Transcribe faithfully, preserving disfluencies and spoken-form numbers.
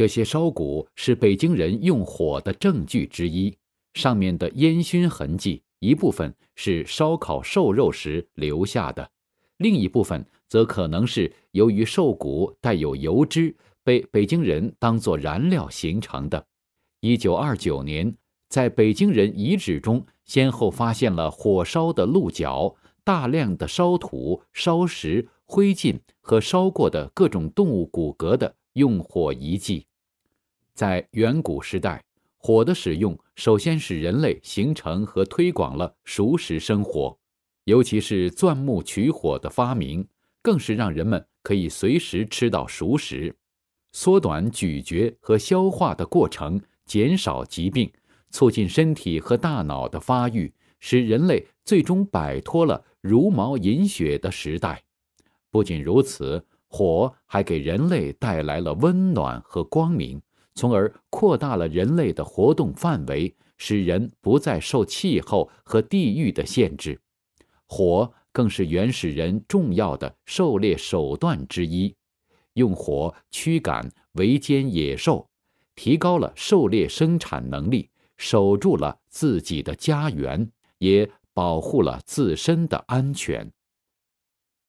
这些烧骨是北京人用火的证据之一，上面的烟熏痕迹一部分是烧烤瘦肉时留下的，另一部分则可能是由于瘦骨带有油脂，被北京人当作燃料形成的。一九二九年，在北京人遗址中先后发现了火烧的鹿角、大量的烧土、烧石、灰烬和烧过的各种动物骨骼的用火遗迹。在远古时代，火的使用首先使人类形成和推广了熟食生活，尤其是钻木取火的发明，更是让人们可以随时吃到熟食，缩短咀嚼和消化的过程，减少疾病，促进身体和大脑的发育，使人类最终摆脱了茹毛饮血的时代。不仅如此，火还给人类带来了温暖和光明，从而扩大了人类的活动范围，使人不再受气候和地域的限制。火更是原始人重要的狩猎手段之一，用火驱赶围歼野兽，提高了狩猎生产能力，守住了自己的家园，也保护了自身的安全。